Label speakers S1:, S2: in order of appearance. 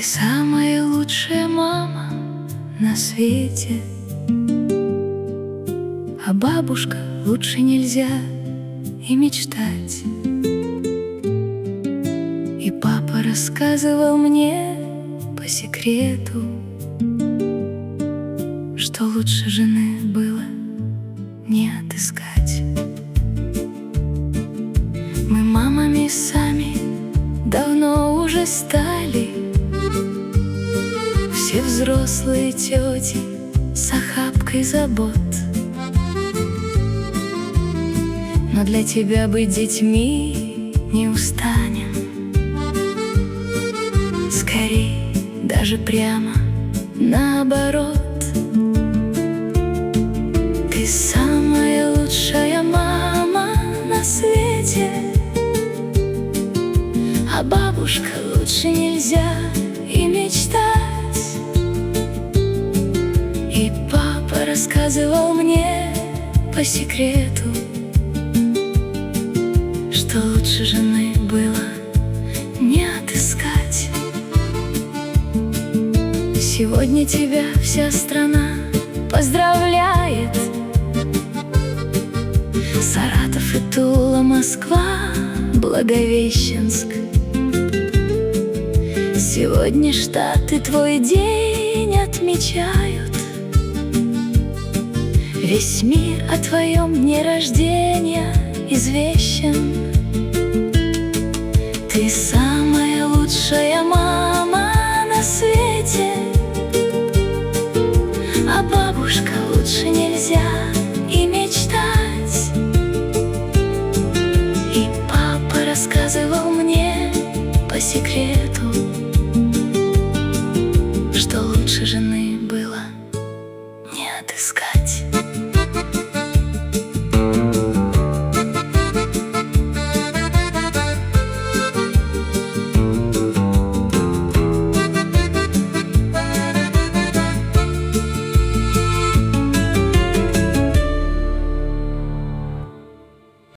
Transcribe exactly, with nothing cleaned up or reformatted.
S1: Ты самая лучшая мама на свете, а бабушка лучше нельзя и мечтать. И папа рассказывал мне по секрету, что лучше жены было не отыскать. Мы мамами сами давно уже стали, все взрослые тети с охапкой забот. Но для тебя быть детьми не устанем, скорей даже прямо наоборот. Ты самая лучшая мама на свете, а бабушка лучше нельзя и мечтать. И папа рассказывал мне по секрету, что лучше жены было не отыскать. Сегодня тебя вся страна поздравляет: Саратов и Тула, Москва, Благовещенск. Сегодня Штаты твой день отмечают, весь мир о твоем дне рождения извещен. Ты самая лучшая мама на свете, а бабушка лучше нельзя и мечтать. И папа рассказывал мне по секрету,